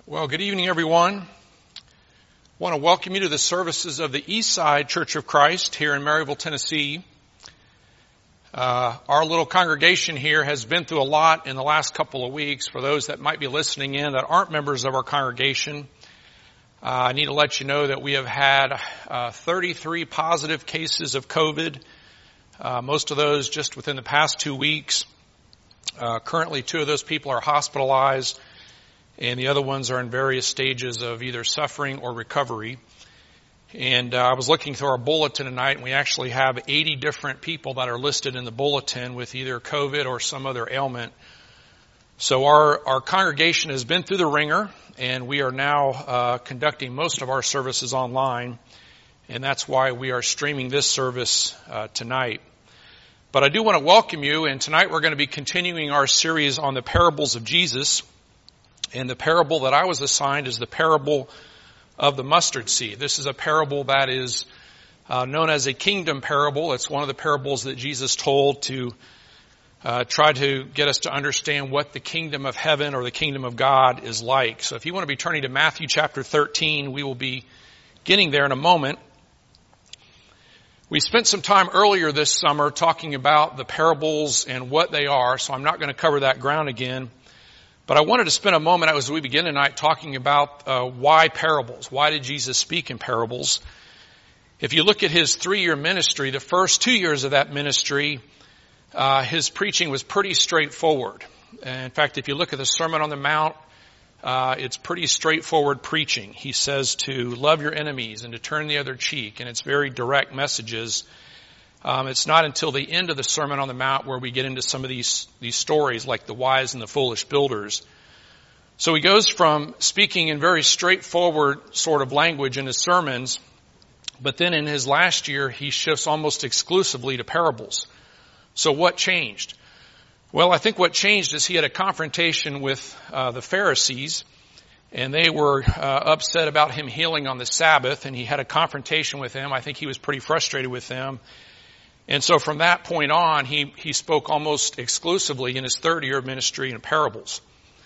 Well, good evening, everyone. I want to welcome you to the services of the Eastside Church of Christ here in Maryville, Tennessee. Our little congregation here has been through a lot in the last couple of weeks. For those that might be listening in that aren't members of our congregation, I need to let you know that we have had 33 positive cases of COVID, most of those just within the past 2 weeks. Currently, 2 of those people are hospitalized, and the other ones are in various stages of either suffering or recovery. And I was looking through our bulletin tonight, and we actually have 80 different people that are listed in the bulletin with either COVID or some other ailment. So our congregation has been through the ringer, and we are now conducting most of our services online, and that's why we are streaming this service tonight. But I do want to welcome you, and tonight we're going to be continuing our series on the parables of Jesus. And the parable that I was assigned is the parable of the mustard seed. This is a parable that is known as a kingdom parable. It's one of the parables that Jesus told to try to get us to understand what the kingdom of heaven or the kingdom of God is like. So if you want to be turning to Matthew chapter 13, we will be getting there in a moment. We spent some time earlier this summer talking about the parables and what they are, so I'm not going to cover that ground again. But I wanted to spend a moment as we begin tonight talking about why parables. Why did Jesus speak in parables? If you look at his 3-year ministry, the first 2 years of that ministry, his preaching was pretty straightforward. And in fact, if you look at the Sermon on the Mount, it's pretty straightforward preaching. He says to love your enemies and to turn the other cheek, and it's very direct messages. It's not until the end of the Sermon on the Mount where we get into some of these stories like the wise and the foolish builders. So he goes from speaking in very straightforward sort of language in his sermons, but then in his last year he shifts almost exclusively to parables. So what changed? Well, I think what changed is he had a confrontation with the Pharisees, and they were upset about him healing on the Sabbath, and he had a confrontation with them. I think he was pretty frustrated with them. And so from that point on, he spoke almost exclusively in his 3rd year of ministry in parables.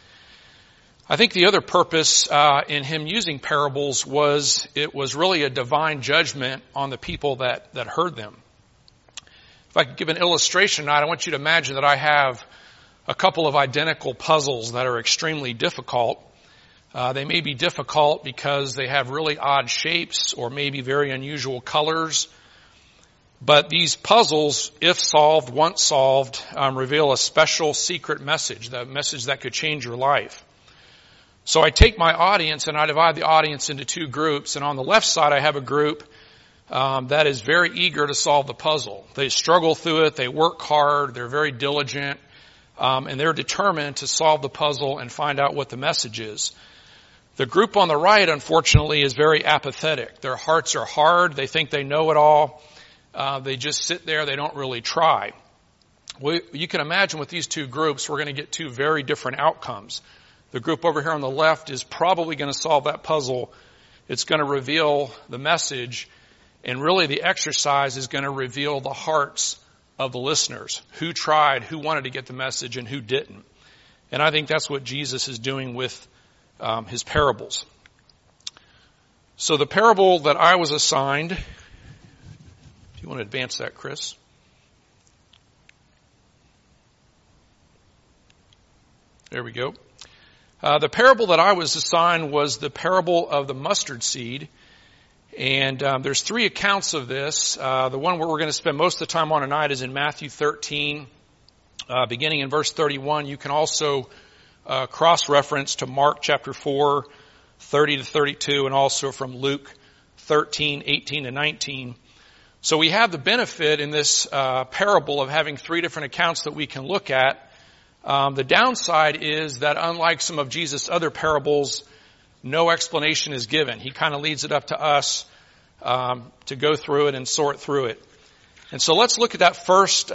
I think the other purpose in him using parables was it was really a divine judgment on the people that heard them. If I could give an illustration tonight, I want you to imagine that I have a couple of identical puzzles that are extremely difficult. They may be difficult because they have really odd shapes or maybe very unusual colors. But these puzzles, if solved, once solved, reveal a special secret message, the message that could change your life. So I take my audience and I divide the audience into 2 groups. And on the left side, I have a group that is very eager to solve the puzzle. They struggle through it. They work hard. They're very diligent. And they're determined to solve the puzzle and find out what the message is. The group on the right, unfortunately, is very apathetic. Their hearts are hard. They think they know it all. They just sit there. They don't really try. Well, you can imagine with these 2 groups, we're going to get 2 very different outcomes. The group over here on the left is probably going to solve that puzzle. It's going to reveal the message. And really the exercise is going to reveal the hearts of the listeners. Who tried, who wanted to get the message, and who didn't. And I think that's what Jesus is doing with his parables. So the parable that I was assigned... If you want to advance that, Chris. There we go. The parable that I was assigned was the parable of the mustard seed. And there's 3 accounts of this. The one where we're going to spend most of the time on tonight is in Matthew 13, beginning in verse 31. You can also cross-reference to Mark chapter 4, 30 to 32, and also from Luke 13, 18 to 19. So we have the benefit in this parable of having 3 different accounts that we can look at. The downside is that unlike some of Jesus' other parables, no explanation is given. He kind of leaves it up to us to go through it and sort through it. And so let's look at that first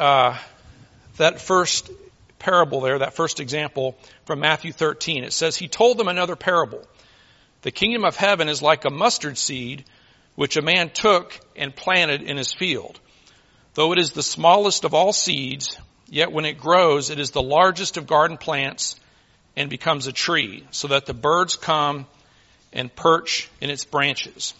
parable there, that first example from Matthew 13. It says, he told them another parable. The kingdom of heaven is like a mustard seed, which a man took and planted in his field. Though it is the smallest of all seeds, yet when it grows, it is the largest of garden plants and becomes a tree, so that the birds come and perch in its branches.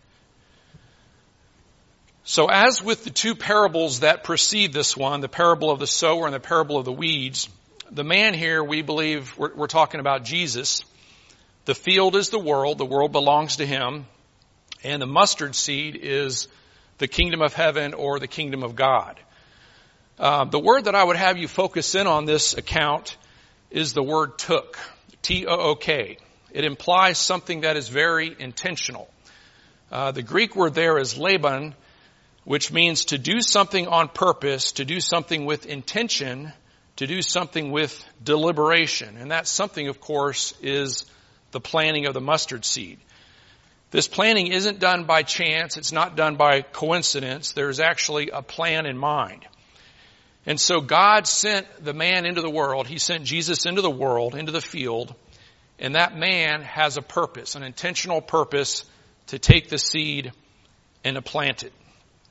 So as with the two parables that precede this one, the parable of the sower and the parable of the weeds, the man here, we believe, we're talking about Jesus. The field is the world belongs to him, and the mustard seed is the kingdom of heaven or the kingdom of God. The word that I would have you focus in on this account is the word took, T-O-O-K. It implies something that is very intentional. The Greek word there is Laban, which means to do something on purpose, to do something with intention, to do something with deliberation. And that something, of course, is the planting of the mustard seed. This planting isn't done by chance. It's not done by coincidence. There's actually a plan in mind. And so God sent the man into the world. He sent Jesus into the world, into the field. And that man has a purpose, an intentional purpose to take the seed and to plant it.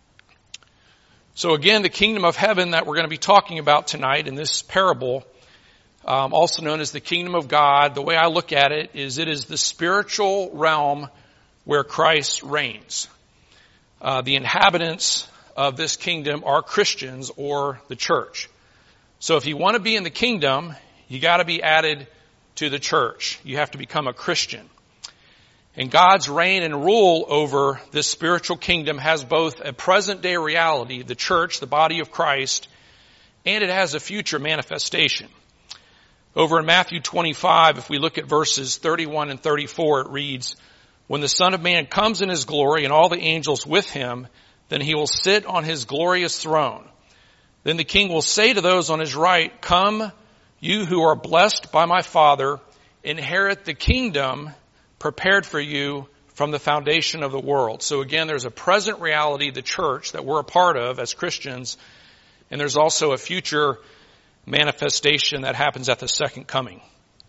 So again, the kingdom of heaven that we're going to be talking about tonight in this parable, also known as the kingdom of God, the way I look at it is the spiritual realm where Christ reigns. The inhabitants of this kingdom are Christians or the church. So if you want to be in the kingdom, you got to be added to the church. You have to become a Christian. And God's reign and rule over this spiritual kingdom has both a present day reality, the church, the body of Christ, and it has a future manifestation. Over in Matthew 25, if we look at verses 31 and 34, it reads, "When the Son of Man comes in his glory and all the angels with him, then he will sit on his glorious throne. Then the King will say to those on his right, 'Come, you who are blessed by my Father, inherit the kingdom prepared for you from the foundation of the world.'" So again, there's a present reality, the church, that we're a part of as Christians, and there's also a future manifestation that happens at the second coming.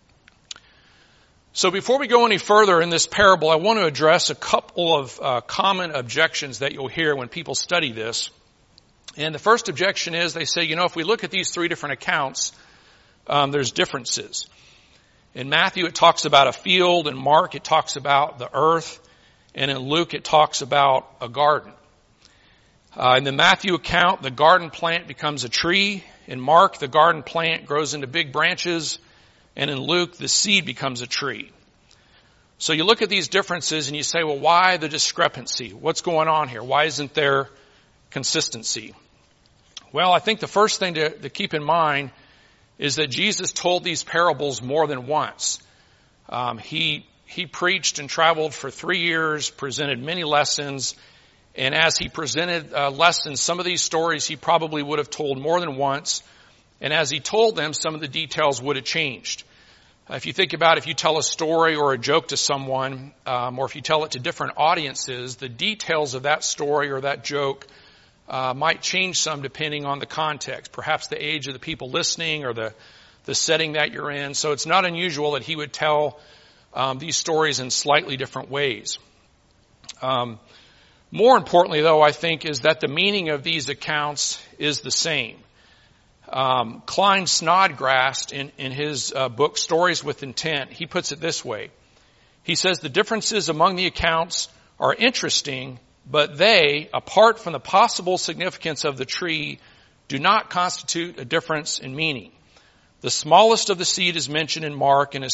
So before we go any further in this parable, I want to address a couple of common objections that you'll hear when people study this. And the first objection is they say, if we look at these three different accounts, there's differences. In Matthew, it talks about a field. In Mark, it talks about the earth. And in Luke, it talks about a garden. In the Matthew account, the garden plant becomes a tree. In Mark, the garden plant grows into big branches. And in Luke, the seed becomes a tree. So you look at these differences and you say, well, why the discrepancy? What's going on here? Why isn't there consistency? Well, I think the first thing to keep in mind is that Jesus told these parables more than once. He preached and traveled for 3 years, presented many lessons, and as he presented lessons, some of these stories he probably would have told more than once, and as he told them, some of the details would have changed. If you think about if you tell a story or a joke to someone, or if you tell it to different audiences, the details of that story or that joke might change some depending on the context, perhaps the age of the people listening or the setting that you're in. So it's not unusual that he would tell these stories in slightly different ways. More importantly, though, I think, is that the meaning of these accounts is the same. Klein Snodgrass, in his book Stories with Intent, he puts it this way. He says the differences among the accounts are interesting, but they, apart from the possible significance of the tree, do not constitute a difference in meaning. The smallest of the seed is mentioned in Mark and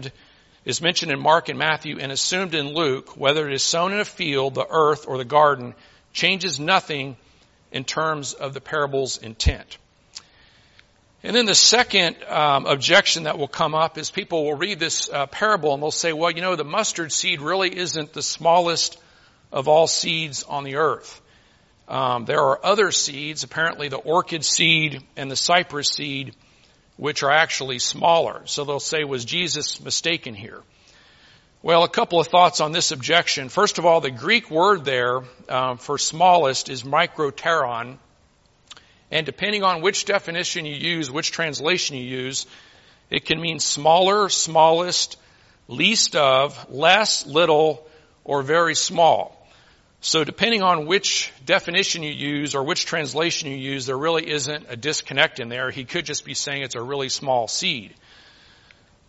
Matthew and assumed in Luke. Whether it is sown in a field, the earth, or the garden, changes nothing in terms of the parable's intent. And then the second objection that will come up is people will read this parable and they'll say, well, the mustard seed really isn't the smallest of all seeds on the earth. There are other seeds, apparently the orchid seed and the cypress seed, which are actually smaller. So they'll say, was Jesus mistaken here? Well, a couple of thoughts on this objection. First of all, the Greek word there for smallest is microteron. And depending on which definition you use, which translation you use, it can mean smaller, smallest, least of, less, little, or very small. So depending on which definition you use or which translation you use, there really isn't a disconnect in there. He could just be saying it's a really small seed.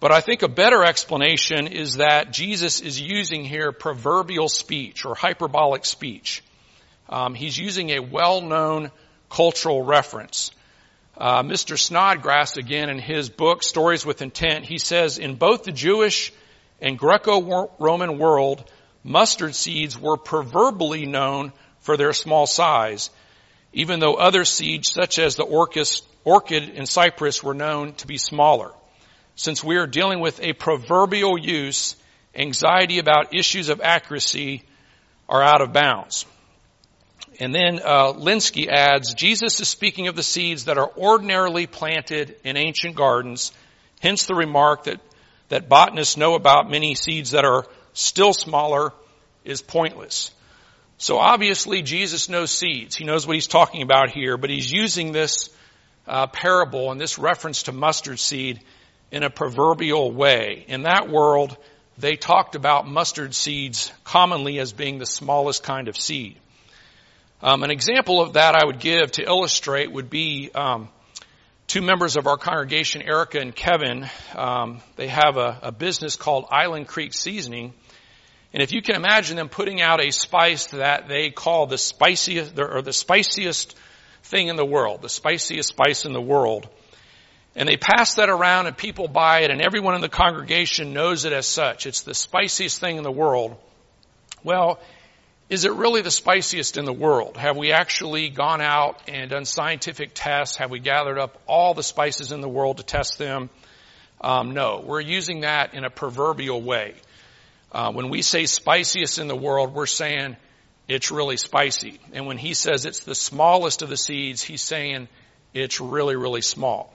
But I think a better explanation is that Jesus is using here proverbial speech or hyperbolic speech. He's using a well-known cultural reference. Mr. Snodgrass, again, in his book, Stories with Intent, he says, in both the Jewish and Greco-Roman world, mustard seeds were proverbially known for their small size, even though other seeds, such as the orchid and cypress, were known to be smaller. Since we are dealing with a proverbial use, anxiety about issues of accuracy are out of bounds. And then Linsky adds, Jesus is speaking of the seeds that are ordinarily planted in ancient gardens, hence the remark that botanists know about many seeds that are still smaller is pointless. So obviously Jesus knows seeds. He knows what he's talking about here, but he's using this parable and this reference to mustard seed in a proverbial way. In that world, they talked about mustard seeds commonly as being the smallest kind of seed. An example of that I would give to illustrate would be two members of our congregation, Erica and Kevin. They have a business called Island Creek Seasoning. And if you can imagine them putting out a spice that they call the spiciest thing in the world, the spiciest spice in the world. And they pass that around and people buy it and everyone in the congregation knows it as such. It's the spiciest thing in the world. Well, is it really the spiciest in the world? Have we actually gone out and done scientific tests? Have we gathered up all the spices in the world to test them? No, we're using that in a proverbial way. When we say spiciest in the world, we're saying it's really spicy. And when he says it's the smallest of the seeds, he's saying it's really, really small.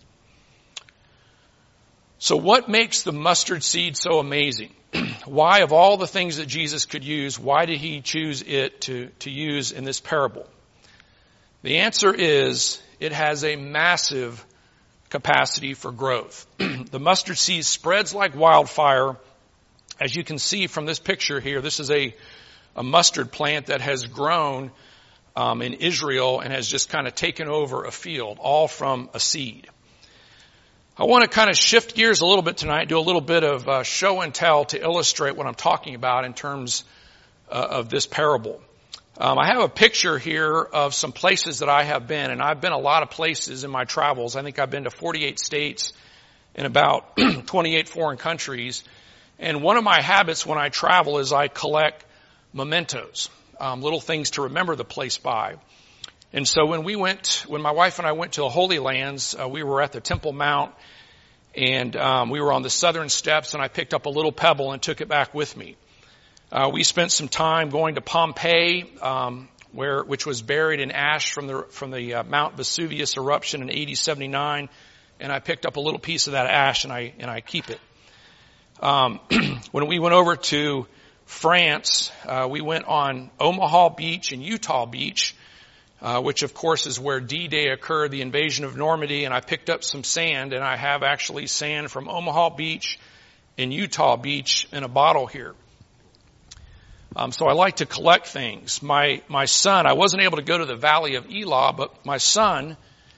So what makes the mustard seed so amazing? Why, of all the things that Jesus could use, why did he choose it to use in this parable? The answer is it has a massive capacity for growth. The mustard seed spreads like wildfire. As you can see from this picture here, this is a mustard plant that has grown in Israel and has just kind of taken over a field, all from a seed. I want to kind of shift gears a little bit tonight, do a little bit of show and tell to illustrate what I'm talking about in terms of this parable. I have a picture here of some places that I have been, and I've been a lot of places in my travels. I think I've been to 48 states and about 28 foreign countries. And one of my habits when I travel is I collect mementos, little things to remember the place by. And so when my wife and I went to the Holy Lands, we were at the Temple Mount and we were on the southern steps and I picked up a little pebble and took it back with me. We spent some time going to Pompeii, which was buried in ash from the Mount Vesuvius eruption in AD 79, and I picked up a little piece of that ash and I keep it. When we went over to France, we went on Omaha Beach and Utah Beach, which of course is where D-Day occurred, the invasion of Normandy, and I picked up some sand, and I have actually sand from Omaha Beach and Utah Beach in a bottle here. So I like to collect things. My son, I wasn't able to go to the Valley of Elah, but my son,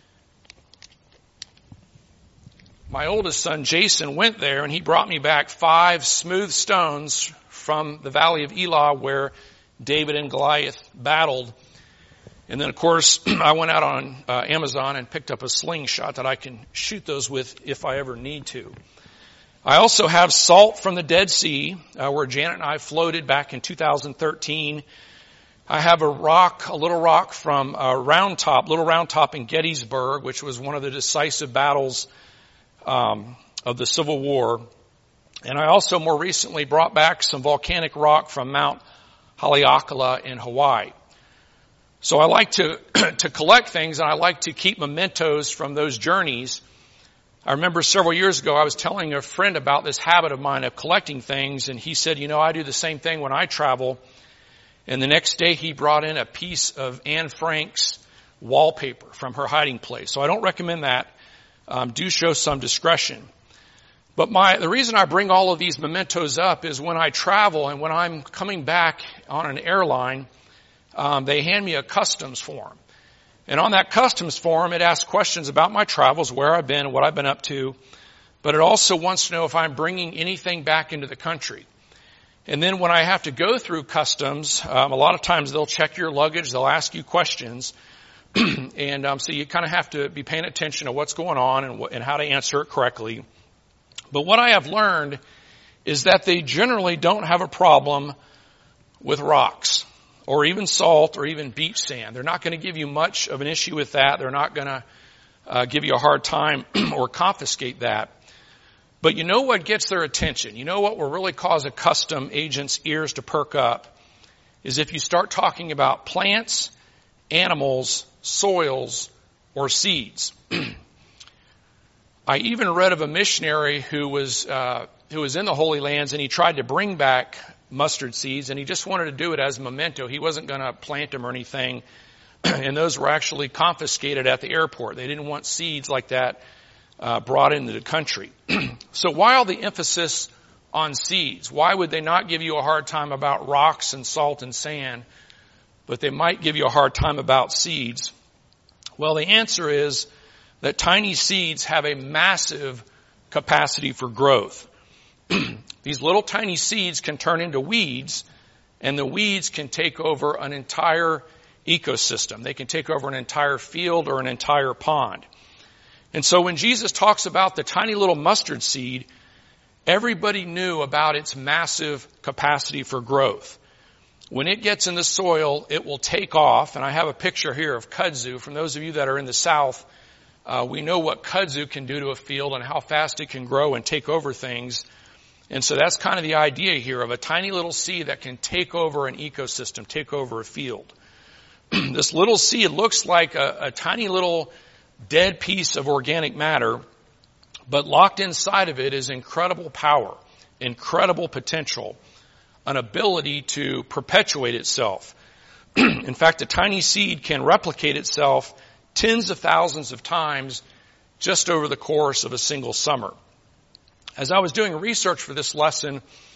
my oldest son, Jason, went there and he brought me back 5 smooth stones from the Valley of Elah where David and Goliath battled. And then, of course, I went out on Amazon and picked up a slingshot that I can shoot those with if I ever need to. I also have salt from the Dead Sea, where Janet and I floated back in 2013. I have a little rock from Little Round Top in Gettysburg, which was one of the decisive battles of the Civil War. And I also more recently brought back some volcanic rock from Mount Haleakala in Hawaii. So I like to collect things, and I like to keep mementos from those journeys. I remember several years ago I was telling a friend about this habit of mine of collecting things, and he said, I do the same thing when I travel. And the next day he brought in a piece of Anne Frank's wallpaper from her hiding place. So I don't recommend that. Do show some discretion. But the reason I bring all of these mementos up is when I travel and when I'm coming back on an airline, they hand me a customs form. And on that customs form, it asks questions about my travels, where I've been, what I've been up to. but it also wants to know if I'm bringing anything back into the country. And then when I have to go through customs, a lot of times they'll check your luggage, they'll ask you questions, and so you kind of have to be paying attention to what's going on and how to answer it correctly. But what I have learned is that they generally don't have a problem with rocks or even salt or even beach sand. They're not going to give you much of an issue with that. They're not going to give you a hard time or confiscate that. But you know what gets their attention? You know what will really cause a custom agent's ears to perk up is if you start talking about plants, animals, soils, or seeds. I even read of a missionary who was in the Holy Lands, and he tried to bring back mustard seeds, and he just wanted to do it as a memento. He wasn't going to plant them or anything, and those were actually confiscated at the airport. They didn't want seeds like that brought into the country. So why all the emphasis on seeds? Why would they not give you a hard time about rocks and salt and sand, but they might give you a hard time about seeds? Well, the answer is that tiny seeds have a massive capacity for growth. These little tiny seeds can turn into weeds, and the weeds can take over an entire ecosystem. They can take over an entire field or an entire pond. And so when Jesus talks about the tiny little mustard seed, everybody knew about its massive capacity for growth. When it gets in the soil, it will take off. And I have a picture here of kudzu. From those of you that are in the South, we know what kudzu can do to a field and how fast it can grow and take over things. And so that's kind of the idea here of a tiny little seed that can take over an ecosystem, take over a field. This little seed looks like a tiny little dead piece of organic matter, but locked inside of it is incredible power, incredible potential, an ability to perpetuate itself. In fact, a tiny seed can replicate itself tens of thousands of times just over the course of a single summer. As I was doing research for this lesson,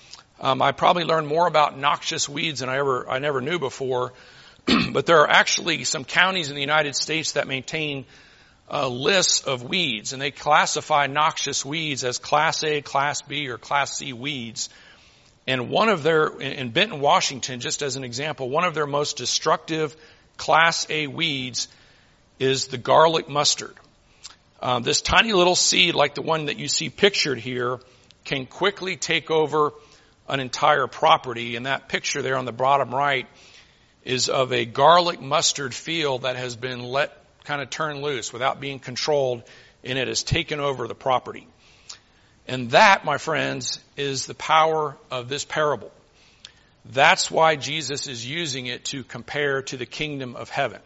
I probably learned more about noxious weeds than I never knew before. But there are actually some counties in the United States that maintain lists of weeds, and they classify noxious weeds as Class A, Class B, or Class C weeds. And one of in Benton, Washington, just as an example, one of their most destructive Class A weeds is the garlic mustard. This tiny little seed, like the one that you see pictured here, can quickly take over an entire property. And that picture there on the bottom right is of a garlic mustard field that has been let kind of turn loose without being controlled, and it has taken over the property. And that, my friends, is the power of this parable. That's why Jesus is using it to compare to the kingdom of heaven.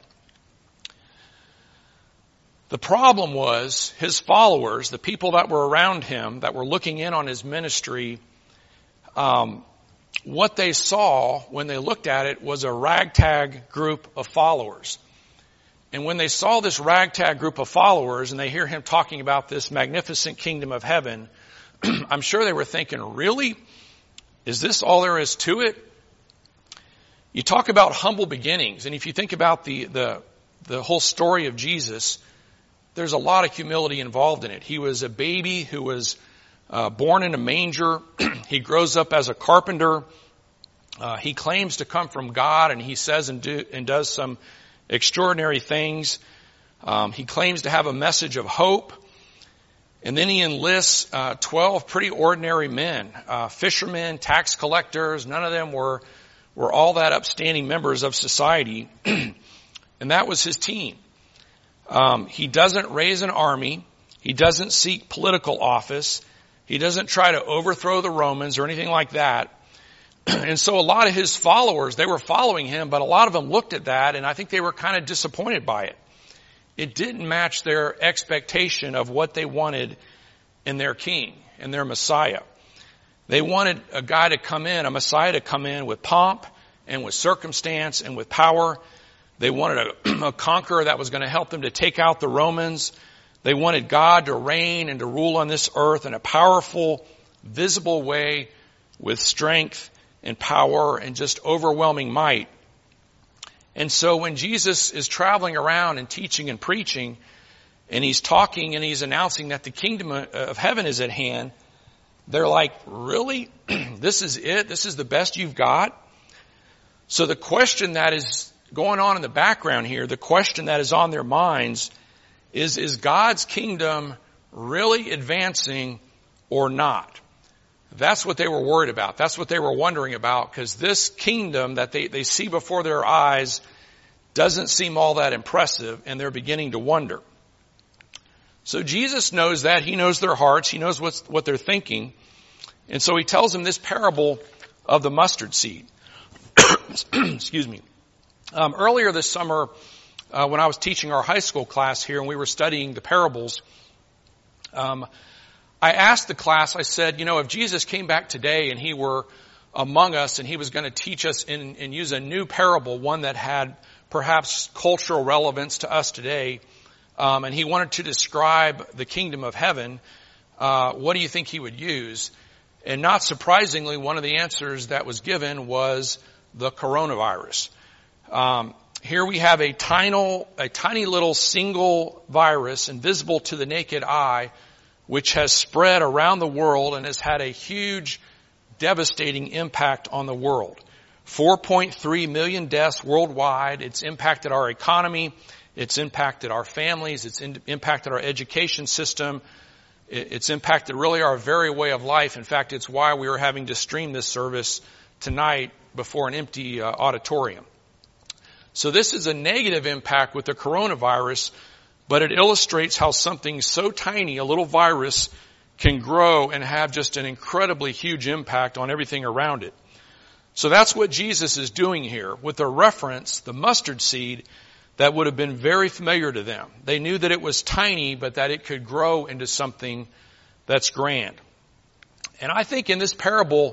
The problem was his followers, the people that were around him, that were looking in on his ministry, what they saw when they looked at it was a ragtag group of followers. And when they saw this ragtag group of followers and they hear him talking about this magnificent kingdom of heaven, I'm sure they were thinking, really? Is this all there is to it? You talk about humble beginnings, and if you think about the whole story of Jesus, there's a lot of humility involved in it. He was a baby who was born in a manger. He grows up as a carpenter. He claims to come from God, and he says and does some extraordinary things. He claims to have a message of hope. And then he enlists 12 pretty ordinary men, fishermen, tax collectors. None of them were all that upstanding members of society. And that was his team. He doesn't raise an army. He doesn't seek political office. He doesn't try to overthrow the Romans or anything like that. And so a lot of his followers, they were following him, but a lot of them looked at that, and I think they were kind of disappointed by it. It didn't match their expectation of what they wanted in their king and their Messiah. They wanted a guy to come in, a Messiah to come in with pomp and with circumstance and with power. They wanted a conqueror that was going to help them to take out the Romans. They wanted God to reign and to rule on this earth in a powerful, visible way with strength and power and just overwhelming might. And so when Jesus is traveling around and teaching and preaching, and he's talking and he's announcing that the kingdom of heaven is at hand, they're like, really? This is it? This is the best you've got? So the question that is going on in the background here, the question that is on their minds is God's kingdom really advancing or not? That's what they were worried about. That's what they were wondering about, because this kingdom that they see before their eyes doesn't seem all that impressive, and they're beginning to wonder. So Jesus knows that. He knows their hearts. He knows what they're thinking. And so he tells them this parable of the mustard seed. Excuse me. Earlier this summer, when I was teaching our high school class here and we were studying the parables, I asked the class, I said, if Jesus came back today and he were among us and he was going to teach us and use a new parable, one that had perhaps cultural relevance to us today, and he wanted to describe the kingdom of heaven, what do you think he would use? And not surprisingly, one of the answers that was given was the coronavirus. Here we have a tiny little single virus, invisible to the naked eye, which has spread around the world and has had a huge, devastating impact on the world. 4.3 million deaths worldwide. It's impacted our economy. It's impacted our families. It's impacted our education system. It's impacted really our very way of life. In fact, it's why we are having to stream this service tonight before an empty auditorium. So this is a negative impact with the coronavirus, but it illustrates how something so tiny, a little virus, can grow and have just an incredibly huge impact on everything around it. So that's what Jesus is doing here with a reference, the mustard seed, that would have been very familiar to them. They knew that it was tiny, but that it could grow into something that's grand. And I think in this parable,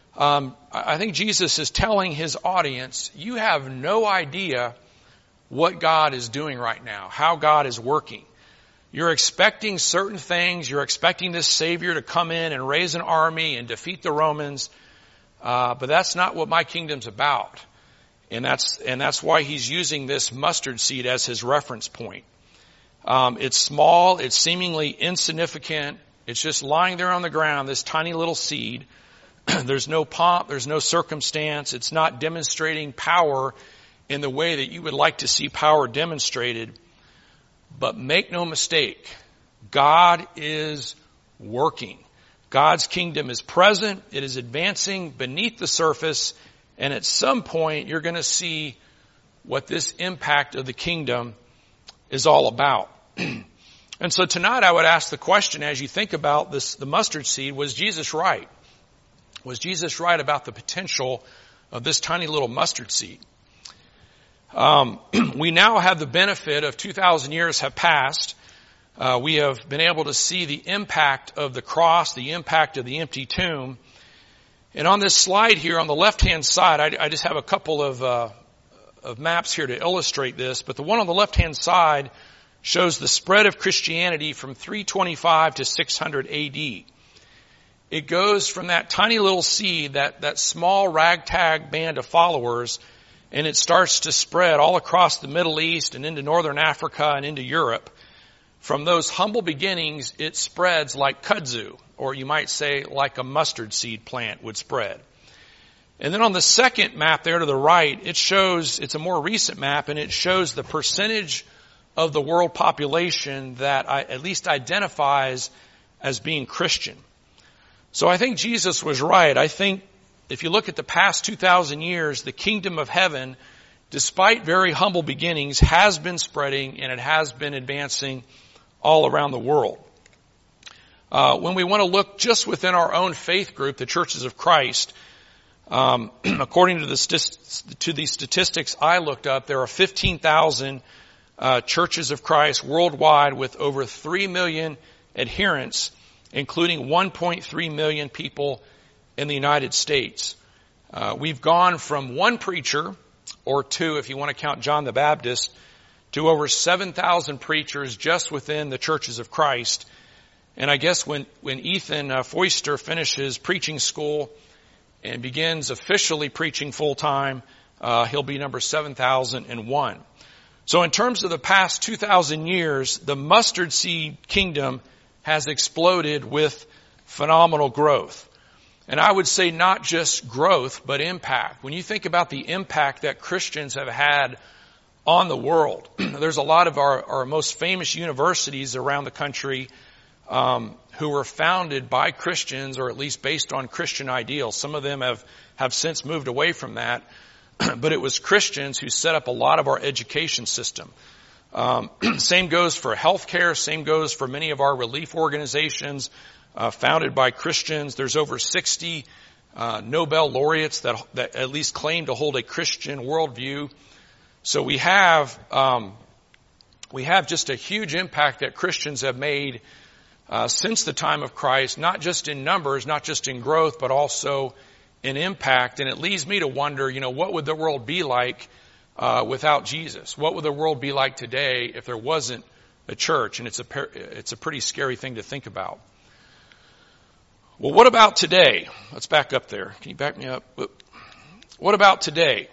I think Jesus is telling his audience, you have no idea what God is doing right now, how God is working. You're expecting certain things. You're expecting this Savior to come in and raise an army and defeat the Romans. But that's not what my kingdom's about. And that's why he's using this mustard seed as his reference point. It's small. It's seemingly insignificant. It's just lying there on the ground, this tiny little seed. There's no pomp. There's no circumstance. It's not demonstrating power in the way that you would like to see power demonstrated. But make no mistake, God is working. God's kingdom is present. It is advancing beneath the surface. And at some point, you're going to see what this impact of the kingdom is all about. And so tonight I would ask the question, as you think about this, the mustard seed, was Jesus right? Was Jesus right about the potential of this tiny little mustard seed? We now have the benefit of 2,000 years have passed. We have been able to see the impact of the cross, the impact of the empty tomb. And on this slide here on the left-hand side, I just have a couple of maps here to illustrate this. But the one on the left-hand side shows the spread of Christianity from 325 to 600 AD. It goes from that tiny little seed, that small ragtag band of followers, and it starts to spread all across the Middle East and into Northern Africa and into Europe. From those humble beginnings, it spreads like kudzu, or you might say like a mustard seed plant would spread. And then on the second map there to the right, it's a more recent map, and it shows the percentage of the world population that at least identifies as being Christian. So I think Jesus was right. I think if you look at the past 2,000 years, the kingdom of heaven, despite very humble beginnings, has been spreading and it has been advancing all around the world. When we want to look just within our own faith group, the Churches of Christ, according to the statistics I looked up, there are 15,000 Churches of Christ worldwide with over 3 million adherents, including 1.3 million people in the United States. We've gone from one preacher, or two if you want to count John the Baptist, to over 7,000 preachers just within the Churches of Christ. And I guess when Ethan Foister finishes preaching school and begins officially preaching full time, he'll be number 7,001. So in terms of the past 2,000 years, the mustard seed kingdom has exploded with phenomenal growth. And I would say not just growth, but impact. When you think about the impact that Christians have had on the world, there's a lot of our most famous universities around the country who were founded by Christians, or at least based on Christian ideals. Some of them have since moved away from that. But it was Christians who set up a lot of our education system. Same goes for healthcare. Same goes for many of our relief organizations founded by Christians. There's over 60 Nobel laureates that at least claim to hold a Christian worldview. So we have just a huge impact that Christians have made since the time of Christ, not just in numbers, not just in growth, but also an impact. And it leads me to wonder, what would the world be like without Jesus? What would the world be like today if there wasn't a church? And it's a pretty scary thing to think about. Well, what about today? Let's back up there. Can you back me up? What about today?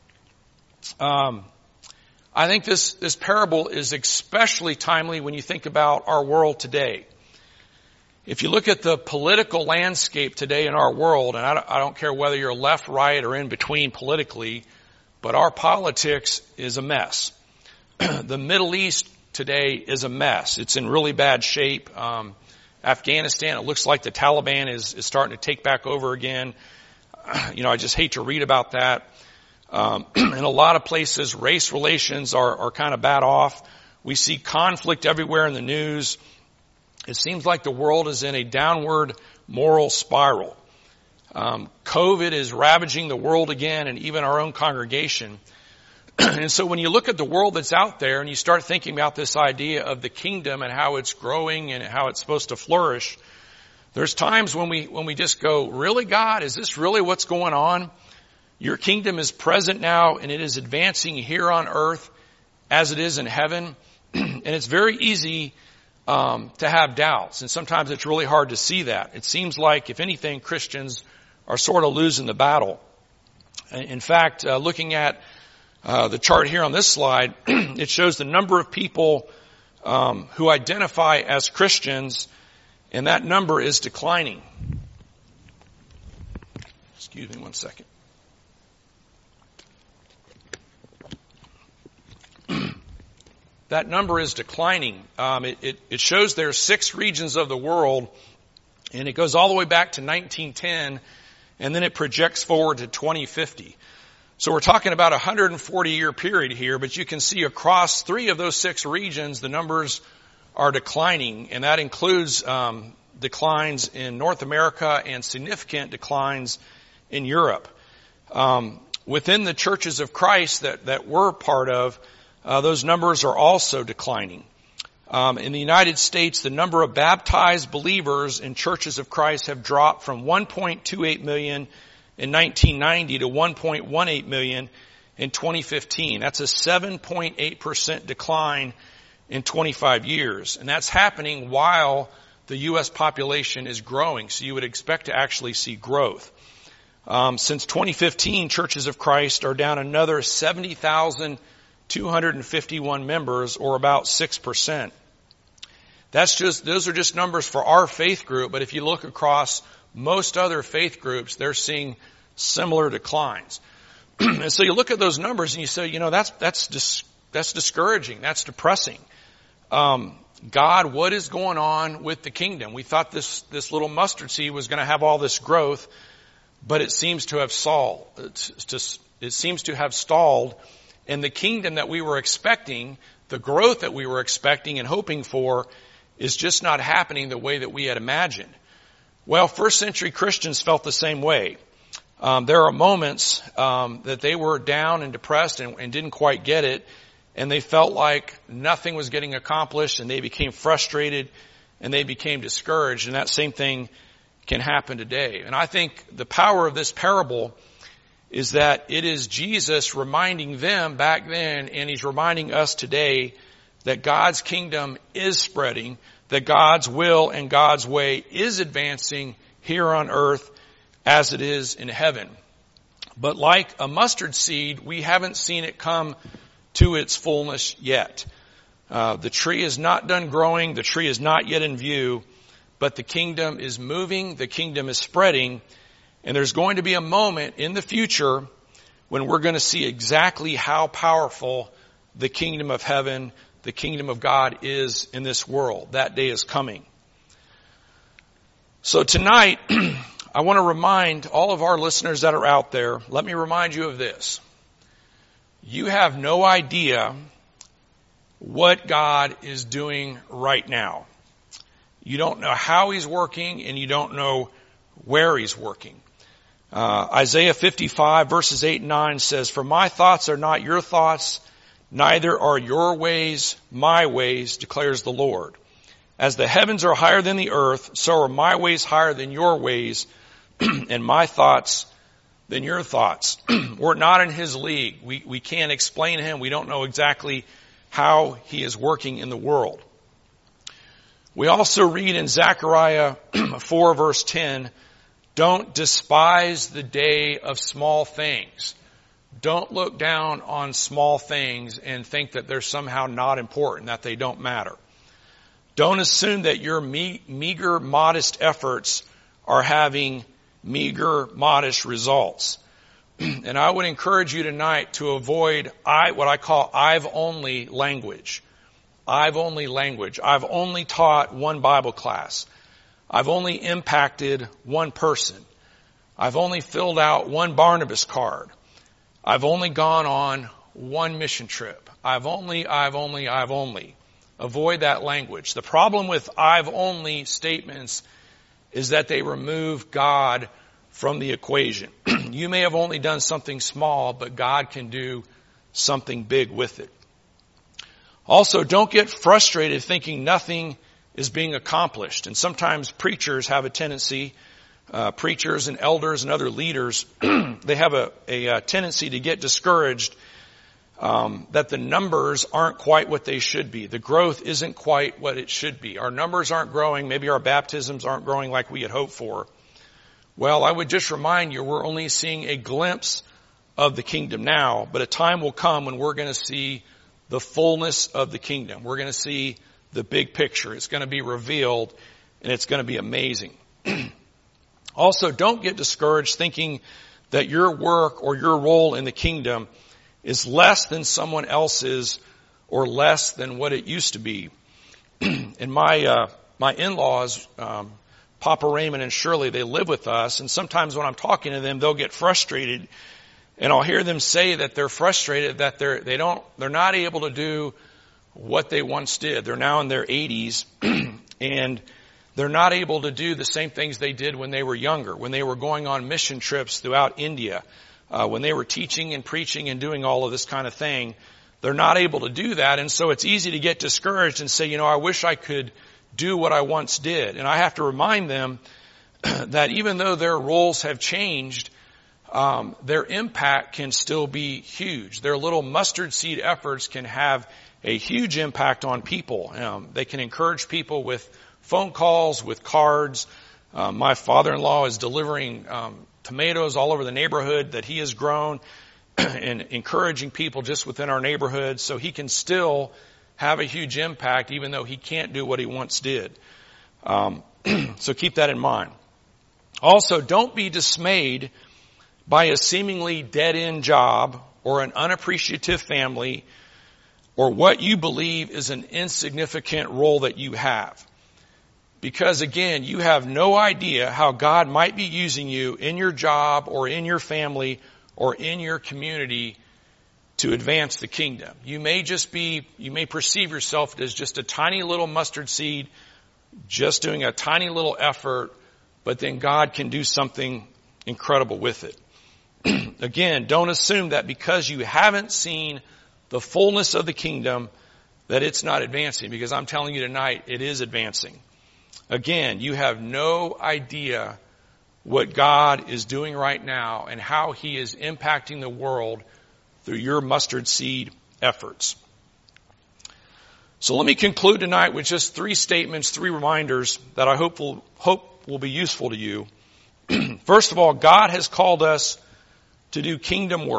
I think this parable is especially timely when you think about our world today. If you look at the political landscape today in our world, and I don't care whether you're left, right, or in between politically, but our politics is a mess. The Middle East today is a mess. It's in really bad shape. Afghanistan, it looks like the Taliban is starting to take back over again. I just hate to read about that. In a lot of places, race relations are kind of bad off. We see conflict everywhere in the news. It seems like the world is in a downward moral spiral. COVID is ravaging the world again, and even our own congregation. And so when you look at the world that's out there and you start thinking about this idea of the kingdom and how it's growing and how it's supposed to flourish, there's times when we just go, really, God, is this really what's going on? Your kingdom is present now, and it is advancing here on earth as it is in heaven. And it's very easy to have doubts, and sometimes it's really hard to see that. It seems like, if anything, Christians are sort of losing the battle. In fact, looking at the chart here on this slide, it shows the number of people who identify as Christians, and that number is declining. Excuse me one second. That number is declining. It shows there's 6 regions of the world, and it goes all the way back to 1910, and then it projects forward to 2050. So we're talking about a 140-year period here, but you can see across 3 of those 6 regions, the numbers are declining, and that includes declines in North America and significant declines in Europe. Within the churches of Christ that we're part of, those numbers are also declining. In the United States, the number of baptized believers in churches of Christ have dropped from 1.28 million in 1990 to 1.18 million in 2015. That's a 7.8% decline in 25 years. And that's happening while the U.S. population is growing. So you would expect to actually see growth. Since 2015, churches of Christ are down another 70,251 members, or about 6%. Those are just numbers for our faith group, but if you look across most other faith groups, they're seeing similar declines. And so you look at those numbers and you say, that's discouraging. That's depressing. God, what is going on with the kingdom? We thought this little mustard seed was going to have all this growth, but it seems to have stalled. It seems to have stalled. And the kingdom that we were expecting, the growth that we were expecting and hoping for, is just not happening the way that we had imagined. Well, first century Christians felt the same way. There are moments that they were down and depressed and didn't quite get it, and they felt like nothing was getting accomplished, and they became frustrated, and they became discouraged, and that same thing can happen today. And I think the power of this parable is that it is Jesus reminding them back then, and He's reminding us today, that God's kingdom is spreading, that God's will and God's way is advancing here on earth as it is in heaven. But like a mustard seed, we haven't seen it come to its fullness yet. The tree is not done growing. The tree is not yet in view, but the kingdom is moving. The kingdom is spreading. And there's going to be a moment in the future when we're going to see exactly how powerful the kingdom of heaven, the kingdom of God is in this world. That day is coming. So tonight, I want to remind all of our listeners that are out there, let me remind you of this. You have no idea what God is doing right now. You don't know how He's working, and you don't know where He's working. Isaiah 55 verses 8 and 9 says, "For my thoughts are not your thoughts, neither are your ways my ways, declares the Lord. As the heavens are higher than the earth, so are my ways higher than your ways, and my thoughts than your thoughts." We're not in His league. We can't explain Him. We don't know exactly how He is working in the world. We also read in Zechariah 4 verse 10, "Don't despise the day of small things." Don't look down on small things and think that they're somehow not important, that they don't matter. Don't assume that your meager, modest efforts are having meager, modest results. And I would encourage you tonight to avoid what I call I've only language. I've only language. I've only taught one Bible class. I've only impacted one person. I've only filled out one Barnabas card. I've only gone on one mission trip. I've only. Avoid that language. The problem with I've only statements is that they remove God from the equation. You may have only done something small, but God can do something big with it. Also, don't get frustrated thinking nothing is being accomplished. And sometimes preachers have a tendency, preachers and elders and other leaders, they have a tendency to get discouraged that the numbers aren't quite what they should be. The growth isn't quite what it should be. Our numbers aren't growing. Maybe our baptisms aren't growing like we had hoped for. Well, I would just remind you, we're only seeing a glimpse of the kingdom now, but a time will come when we're going to see the fullness of the kingdom. We're going to see the big picture. It's going to be revealed, and it's going to be amazing. Also, don't get discouraged thinking that your work or your role in the kingdom is less than someone else's or less than what it used to be. And my in-laws, Papa Raymond and Shirley, they live with us, and sometimes when I'm talking to them, they'll get frustrated, and I'll hear them say that they're frustrated that they're not able to do what they once did. They're now in their 80s, and they're not able to do the same things they did when they were younger, when they were going on mission trips throughout India, when they were teaching and preaching and doing all of this kind of thing. They're not able to do that, and so it's easy to get discouraged and say, I wish I could do what I once did. And I have to remind them that even though their roles have changed, their impact can still be huge. Their little mustard seed efforts can have a huge impact on people. They can encourage people with phone calls, with cards. My father-in-law is delivering tomatoes all over the neighborhood that he has grown and encouraging people just within our neighborhood, so he can still have a huge impact even though he can't do what he once did. So keep that in mind. Also, don't be dismayed by a seemingly dead-end job or an unappreciative family or what you believe is an insignificant role that you have. Because again, you have no idea how God might be using you in your job or in your family or in your community to advance the kingdom. You may perceive yourself as just a tiny little mustard seed, just doing a tiny little effort, but then God can do something incredible with it. Again, don't assume that because you haven't seen the fullness of the kingdom that it's not advancing, because I'm telling you tonight, it is advancing. Again, you have no idea what God is doing right now and how He is impacting the world through your mustard seed efforts. So let me conclude tonight with just 3 statements, 3 reminders that I hope will be useful to you. First of all, God has called us to do kingdom work.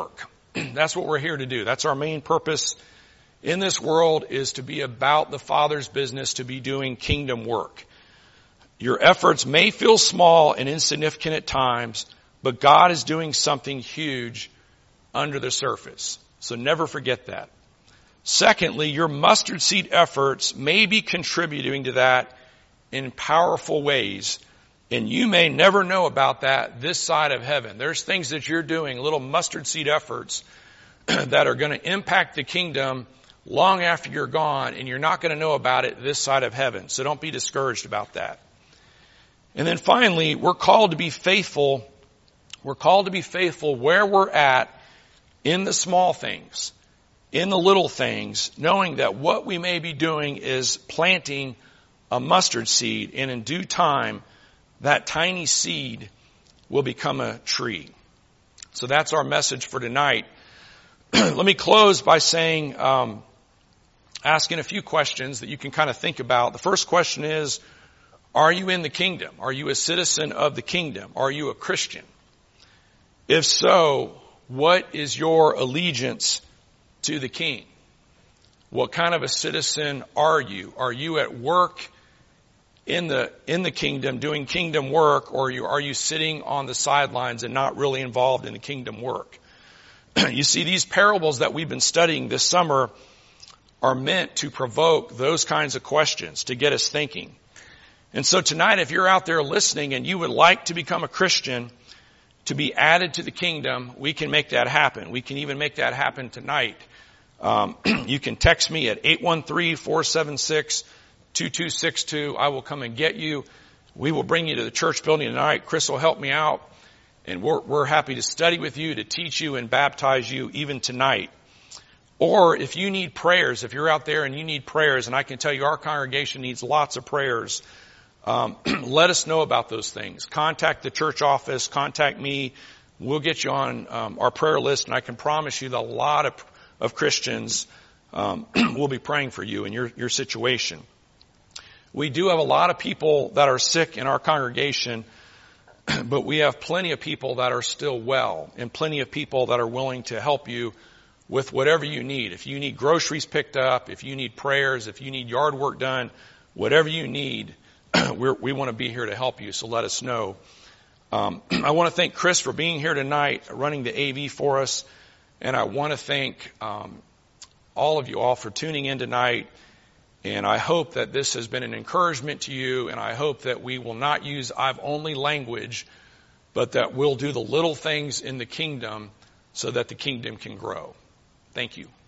That's what we're here to do. That's our main purpose in this world, is to be about the Father's business, to be doing kingdom work. Your efforts may feel small and insignificant at times, but God is doing something huge under the surface. So never forget that. Secondly, your mustard seed efforts may be contributing to that in powerful ways, and you may never know about that this side of heaven. There's things that you're doing, little mustard seed efforts, that are going to impact the kingdom long after you're gone, and you're not going to know about it this side of heaven. So don't be discouraged about that. And then finally, we're called to be faithful. We're called to be faithful where we're at in the small things, in the little things, knowing that what we may be doing is planting a mustard seed, and in due time, that tiny seed will become a tree. So that's our message for tonight. Let me close by saying, asking a few questions that you can kind of think about. The first question is, are you in the kingdom? Are you a citizen of the kingdom? Are you a Christian? If so, what is your allegiance to the King? What kind of a citizen are you? Are you at work in the kingdom, doing kingdom work, or are you sitting on the sidelines and not really involved in the kingdom work? You see, these parables that we've been studying this summer are meant to provoke those kinds of questions, to get us thinking. And so tonight, if you're out there listening and you would like to become a Christian, to be added to the kingdom, we can make that happen. We can even make that happen tonight. You can text me at 813-476-2262. I will come and get you. We will bring you to the church building tonight. Chris will help me out. And we're happy to study with you, to teach you and baptize you even tonight. Or if you need prayers, if you're out there and you need prayers, and I can tell you our congregation needs lots of prayers, let us know about those things. Contact the church office, contact me. We'll get you on our prayer list, and I can promise you that a lot of Christians will be praying for you in your situation. We do have a lot of people that are sick in our congregation, but we have plenty of people that are still well, and plenty of people that are willing to help you with whatever you need. If you need groceries picked up, if you need prayers, if you need yard work done, whatever you need, we want to be here to help you, so let us know. I want to thank Chris for being here tonight, running the AV for us, and I want to thank all of you all for tuning in tonight. And I hope that this has been an encouragement to you, and I hope that we will not use I've only language, but that we'll do the little things in the kingdom so that the kingdom can grow. Thank you.